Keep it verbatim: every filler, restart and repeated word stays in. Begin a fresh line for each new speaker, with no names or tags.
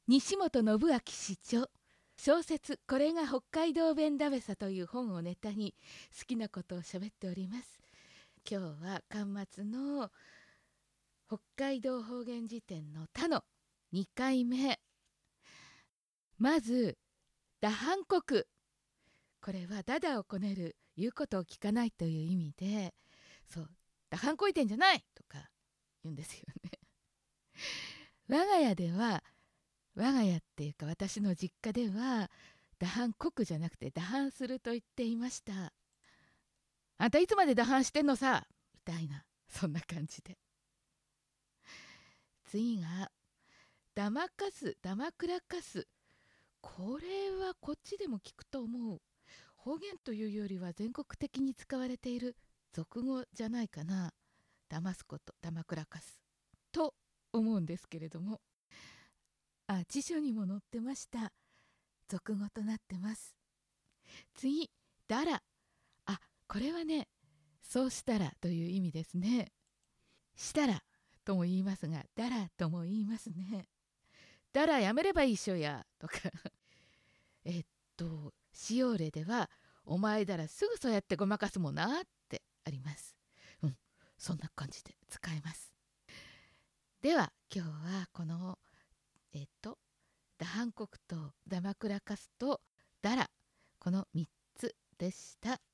西本信明市長、小説「これが北海道弁だべさ」という本をネタに好きなことを喋っております。今日は巻末の北海道方言辞典の他のにかいめ。まず打反国、これはダダをこねる、言うことを聞かないという意味で、そう打反こいてんじゃないとか言うんですよね。我が家では、我が家っていうか私の実家では打反国じゃなくて打反すると言っていました。あんたいつまで打反してんのさみたいな、そんな感じで。次がだまかす、だまくらかす。これはこっちでも聞くと思う。方言というよりは全国的に使われている俗語じゃないかな。騙すこと、だまくらかすと思うんですけれども、あ、辞書にも載ってました。俗語となってます。次、だら。あ、これはね、そうしたらという意味ですね。したらとも言いますが、だらとも言いますね。だらやめればいいっしょやとかえっと使用例では、お前だらすぐそうやってごまかすもんなってあります。うん、そんな感じで使えます。では今日はこのえっと打反国とだまくらかすとだら、このみっつでした。